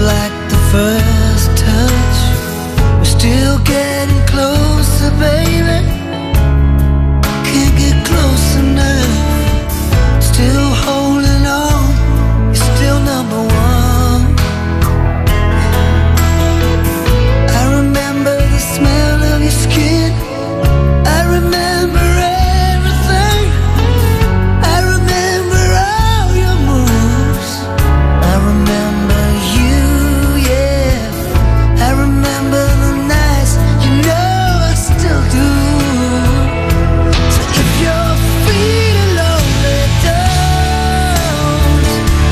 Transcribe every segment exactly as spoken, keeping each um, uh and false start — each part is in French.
like the first touch. We're still getting closer, baby. Can't get close enough. Still holding on. You're still number one. I remember the smell of your skin. I remember everything. I remember all your moves. I remember you, yeah. I remember the nights, you know I still do. So if you're feeling lonely, don't.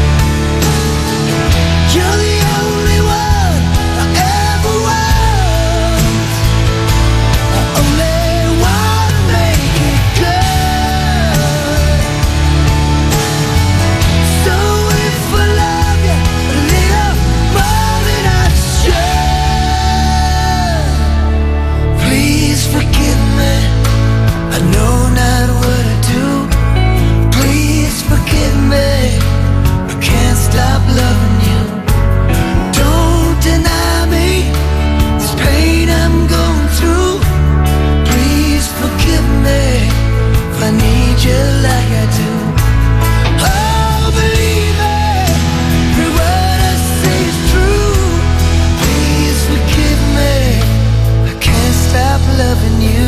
You're the only one I ever want. I only wanna make it good. So if I love you a little more than I should, please forgive me. I know not what I do. Please forgive me. I can't stop loving you. Don't deny me this pain I'm going through. Please forgive me if I need you like I do. Oh, believe me, every word I say is true. Please forgive me. I can't stop loving you.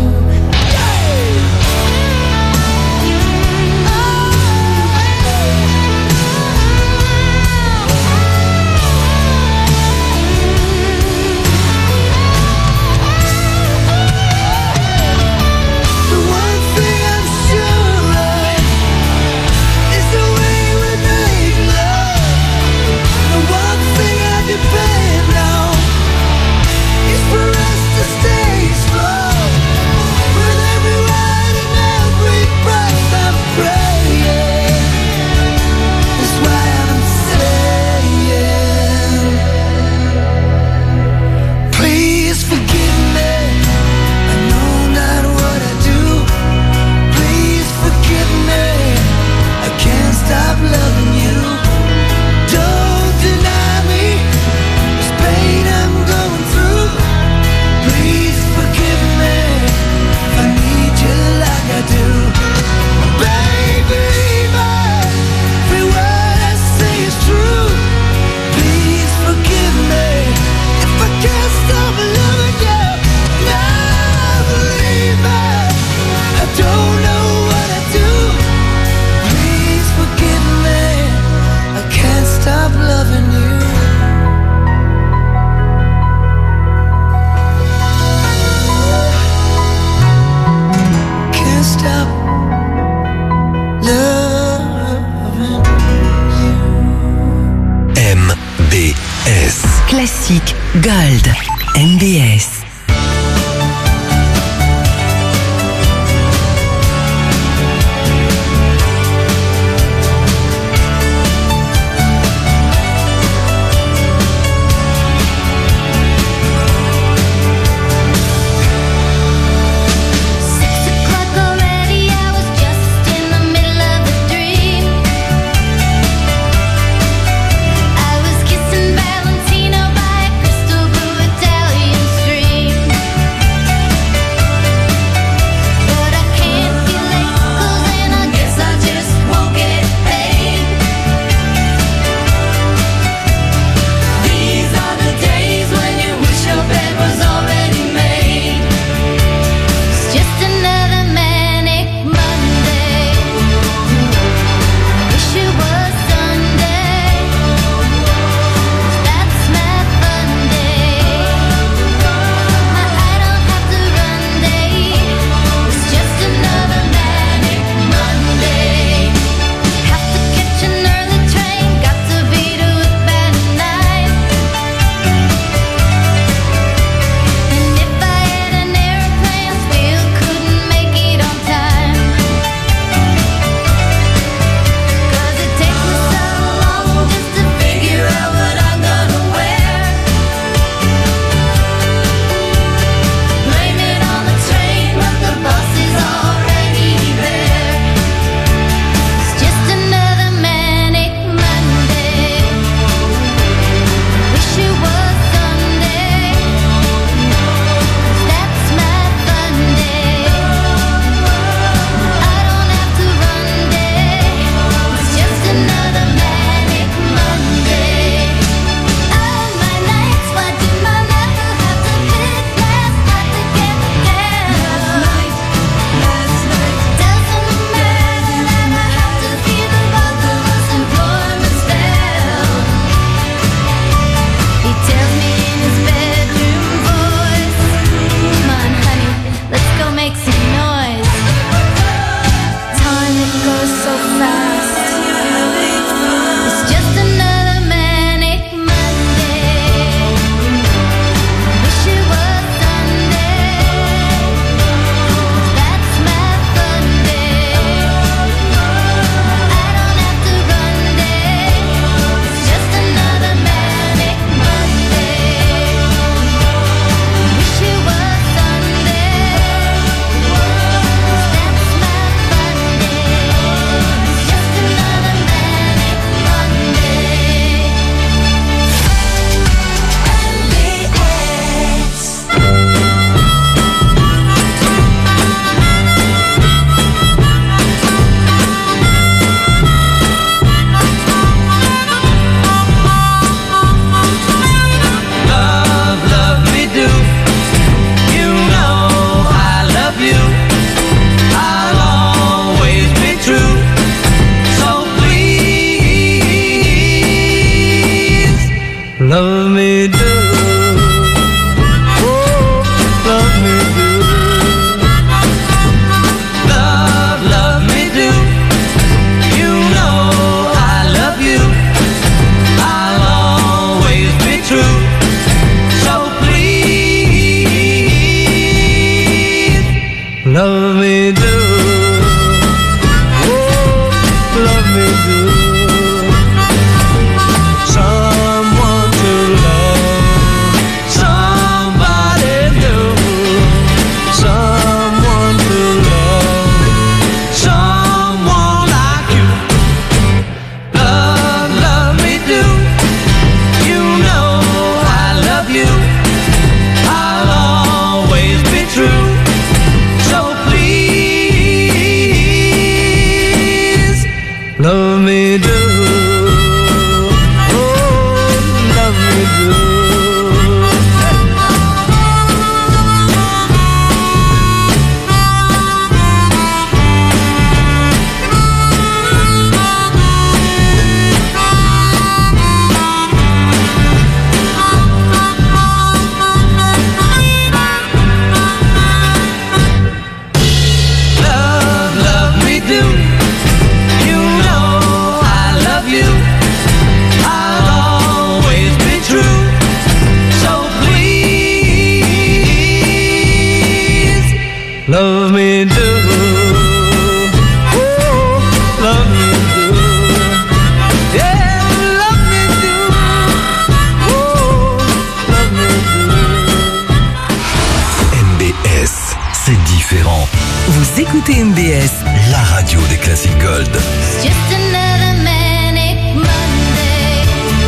The one thing I'm sure of is the way we make love. The one thing I depend on is for us to stay strong. With every word and every breath I'm praying. That's why I'm saying, please forgive me. I know not what I do. Please forgive me. I can't stop loving you. Don't deny me this pain I'm going through. Please forgive me if I need you like I do. Baby, every word I say is true. Please forgive me if I can't stop loving you. Now believe me, I don't know what I do. Please forgive me, I can't stop loving you. Can't stop loving you. M B S. Classique Gold. M B S. Six o'clock already, I was just in the middle of a dream. I was kissing Valentino by a crystal blue Italian street. me do. Oh, love me do. Love, love me do. You know I love you. I'll always be true. So please, love me do. Love me do. Oh, love me do. Love, love me do. Love me do. Oh, love me do. Yeah, love me do. Oh, love me do. M B S, c'est différent. Vous écoutez M B S, La radio des classiques gold. It's just another manic Monday.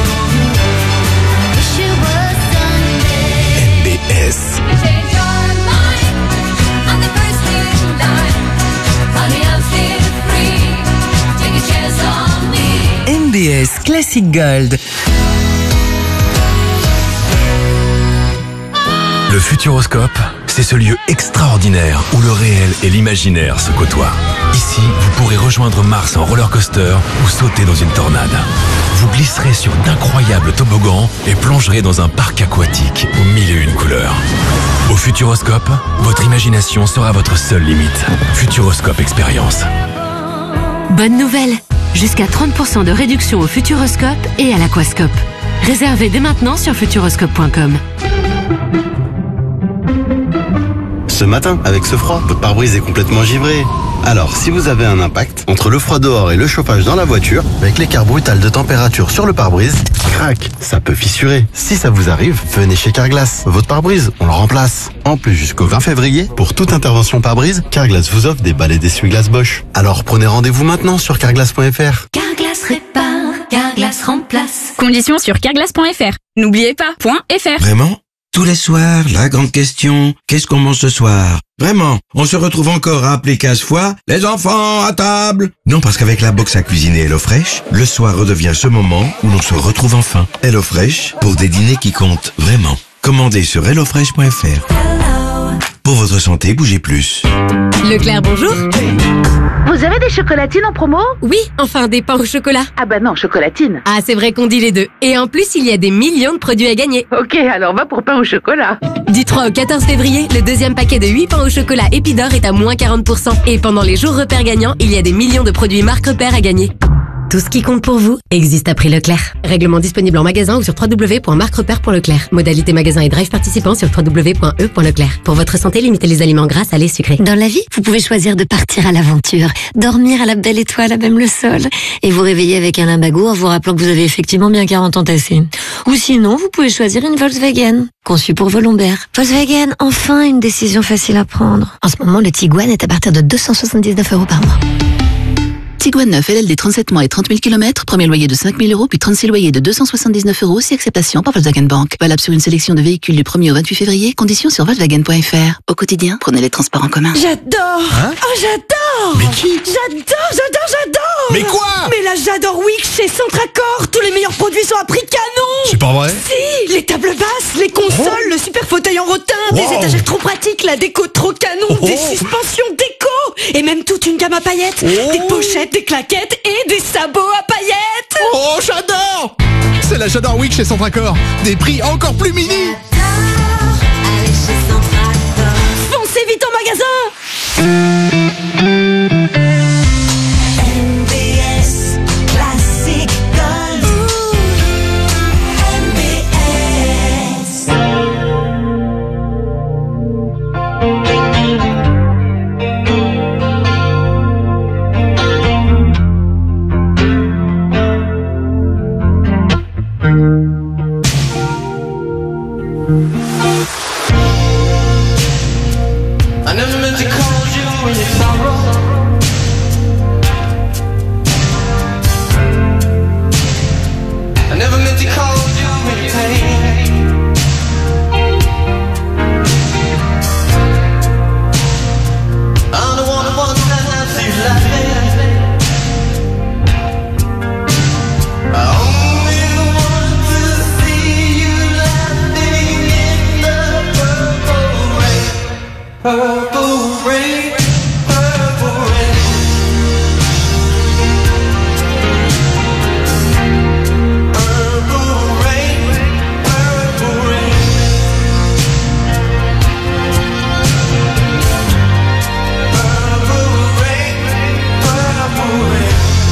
Wish it was Sunday. M B S, Change your mind. I'm the first in line. Honey, I'm still free. Take a chance on me. M B S Classic Gold. le Futuroscope, c'est ce lieu extraordinaire où le réel et l'imaginaire se côtoient. Ici, vous pourrez rejoindre Mars en roller coaster ou sauter dans une tornade. Vous glisserez sur d'incroyables toboggans et plongerez dans un parc aquatique aux mille et une couleurs. Au Futuroscope, votre imagination sera votre seule limite. Futuroscope Expérience. Bonne nouvelle! Jusqu'à trente pour cent de réduction au Futuroscope et à l'Aquascope. Réservez dès maintenant sur futuroscope point com. Ce matin, avec ce froid, votre pare-brise est complètement givré. Alors, si vous avez un impact entre le froid dehors et le chauffage dans la voiture, avec l'écart brutal de température sur le pare-brise, crac, ça peut fissurer. Si ça vous arrive, venez chez Carglass. Votre pare-brise, on le remplace. En plus, jusqu'au vingt février, pour toute intervention pare-brise, Carglass vous offre des balais d'essuie-glace Bosch. Alors, prenez rendez-vous maintenant sur carglass point f r. Carglass répare, Carglass remplace. Conditions sur carglass point f r. N'oubliez pas, .fr. Vraiment? Tous les soirs, la grande question, qu'est-ce qu'on mange ce soir? Vraiment, on se retrouve encore à appeler quinze fois « Les enfants, à table !» Non, parce qu'avec la box à cuisiner HelloFresh, le soir redevient ce moment où l'on se retrouve enfin. HelloFresh, pour des dîners qui comptent vraiment. Commandez sur hello fresh point f r. Pour votre santé, bougez plus. Leclerc, bonjour. Vous avez des chocolatines en promo? Oui, enfin des pains au chocolat. Ah bah non, chocolatine. Ah, c'est vrai qu'on dit les deux. Et en plus, il y a des millions de produits à gagner. Ok, alors va pour pain au chocolat. Du trois au quatorze février, le deuxième paquet de huit pains au chocolat Épidore est à moins quarante pour cent. Et pendant les jours repères gagnants, il y a des millions de produits marque repères à gagner. Tout ce qui compte pour vous existe à prix Leclerc. Règlement disponible en magasin ou sur w w w point marque repère point leclerc. Modalité magasin et drive participant sur w w w point e point leclerc. Pour votre santé, limitez les aliments gras, salés, sucrés. Dans la vie, vous pouvez choisir de partir à l'aventure, dormir à la belle étoile, à même le sol, et vous réveiller avec un limbago en vous rappelant que vous avez effectivement bien quarante ans tassés. Ou sinon, vous pouvez choisir une Volkswagen, conçue pour vos lombaires. Volkswagen, enfin une décision facile à prendre. En ce moment, le Tiguan est à partir de deux cent soixante-dix-neuf euros par mois. Tiguan neuf L L D trente-sept mois et trente mille kilomètres, premier loyer de cinq mille euros, puis trente-six loyers de deux cent soixante-dix-neuf euros, si acceptation par Volkswagen Bank. Valable sur une sélection de véhicules du premier au vingt-huit février, conditions sur volkswagen point f r. Au quotidien, prenez les transports en commun. J'adore Hein? Oh, j'adore Mais qui? J'adore, j'adore, j'adore Mais quoi? Mais là, j'adore Wix chez Centracor. Tous les meilleurs produits sont à prix canon. C'est pas vrai? Si, les tables basses, les consoles, Oh. le super fauteuil en rotin, Wow. des étagères trop pratiques, la déco trop canon, Oh. des suspensions déco, et même toute une gamme à paillettes, Oh. des pochettes, des claquettes et des sabots à paillettes. Oh, j'adore! C'est C'est la J'adore Week chez Centracor. Des prix encore plus mini. Allez chez Centracor. Foncez vite en magasin. M B S Classic Gold. M B S. I never meant to call you in your sorrow. I never meant to call you in your pain. I'm the one who wants to see you laughing. I only want to see you laughing in the purple rain. Purple rain, purple rain. Purple rain, purple rain. Purple rain, purple rain.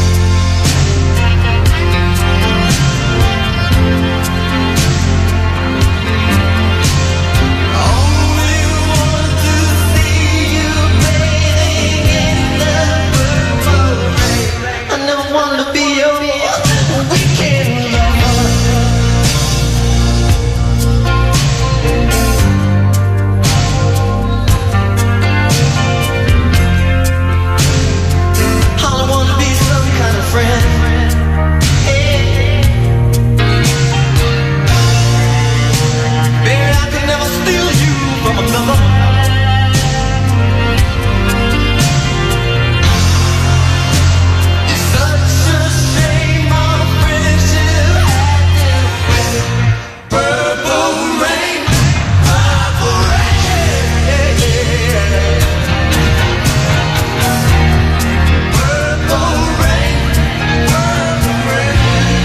Only want to see you bathing in the purple rain. I never wanted to be your weekend lover. I don't want to be some kind of friend. Hey. Baby, I could never steal you from another. It's such a shame our friendship had to end. Purple rain, purple rain. Purple rain, purple rain.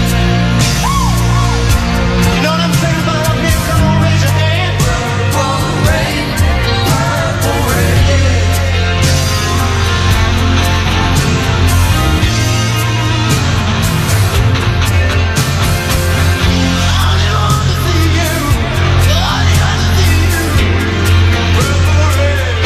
You know what I'm saying about me? Come on, raise your hand. Purple rain, purple rain. I only want to see you. I only want to see you. Purple rain.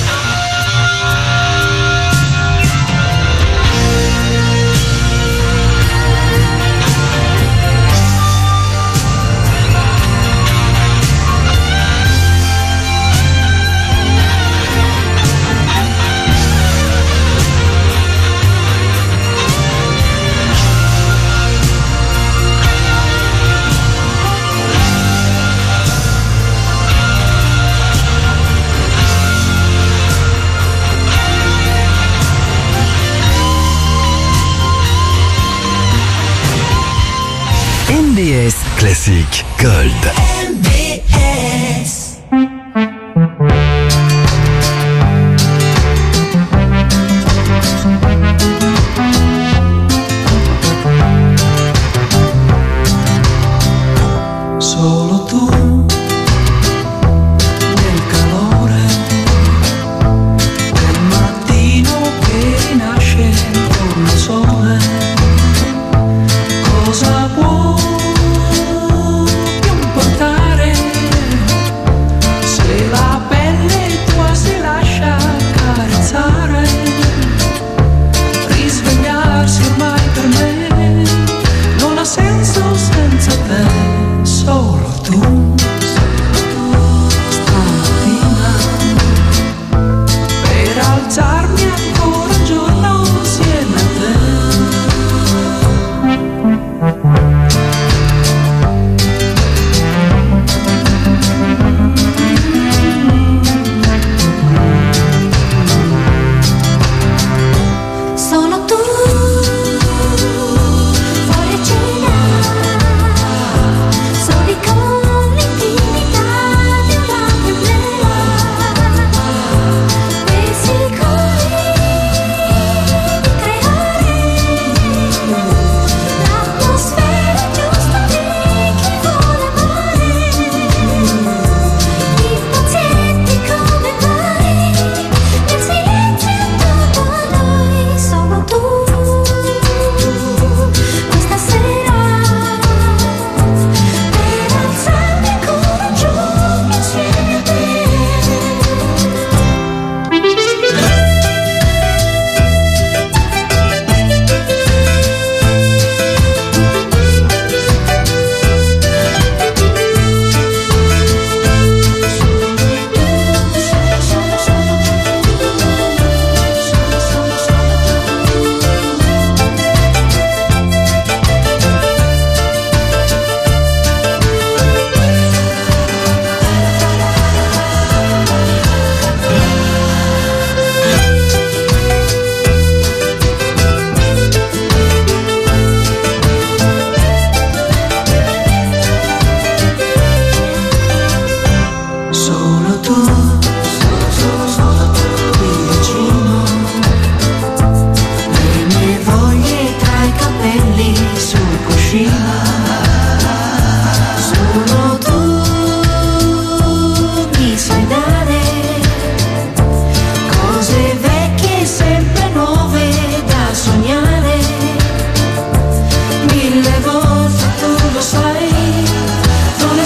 M B S Classique Gold. M B S. Solo tu nel calore del mattino che nasce con il sole. Cosa può più importare se la pelle tua si lascia carezzare? Risvegliarsi ormai per me non ha senso senza te. Solo tu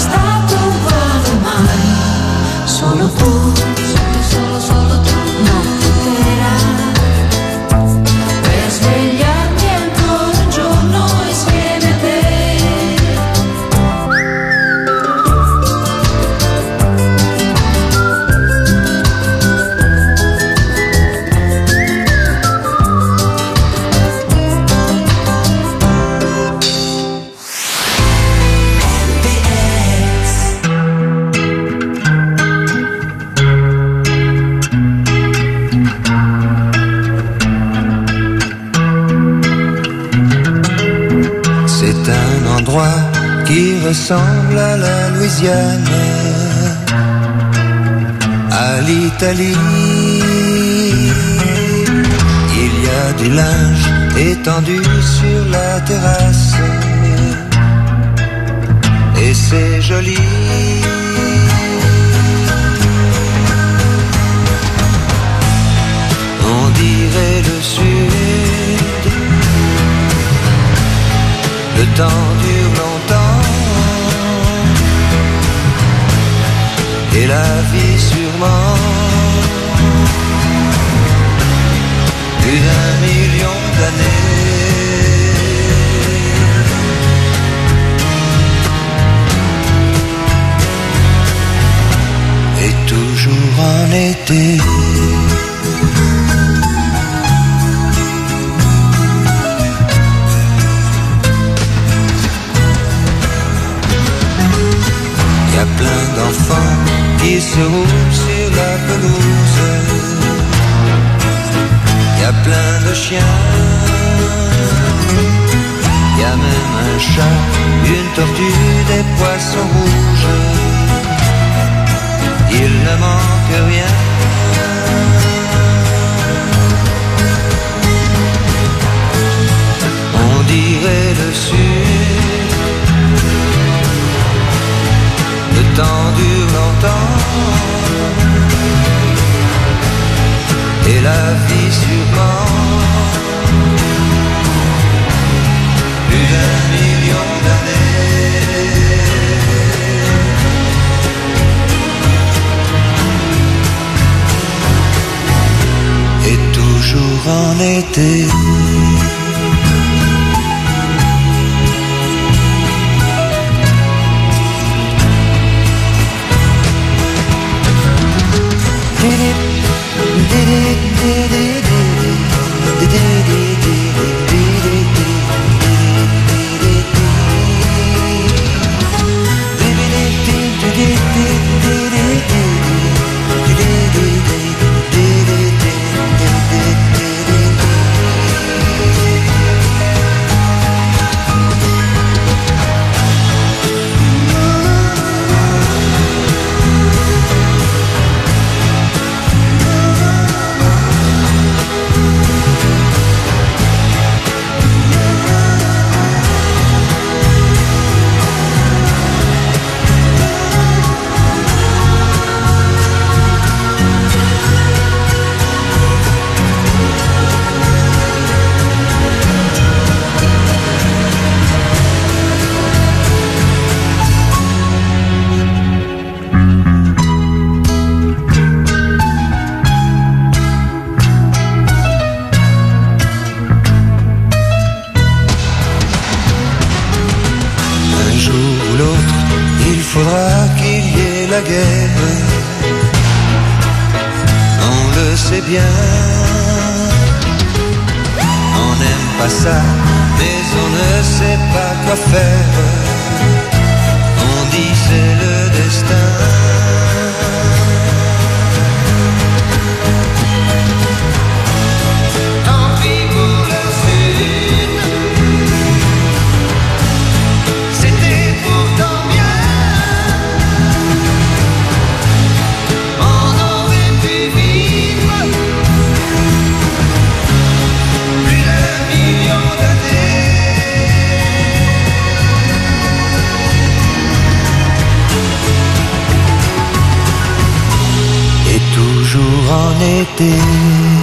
stato uguale mai, solo tu, solo, solo, solo tu, notte intera, per svegliarmi ancora un giorno insieme a te. C'est un endroit qui ressemble à la Louisiane, à l'Italie. Il y a du linge étendu sur la terrasse, et c'est joli. On dirait le sud. Le temps dure longtemps, et la vie sûrement. Plus d'un million d'années. Et toujours en été. Y a plein d'enfants qui se roulent sur la pelouse. Y a plein de chiens. Y a même un chat, une tortue, des poissons rouges. Il ne manque rien. On dirait le sud. Le temps dure longtemps, et la vie sûrement. Plus d'un million d'années. Et toujours en été. La guerre, on le sait bien. On n'aime pas ça, mais on ne sait pas quoi faire. On dit c'est le destin. Tant pis pour le sud. C'était pourtant bien. En été.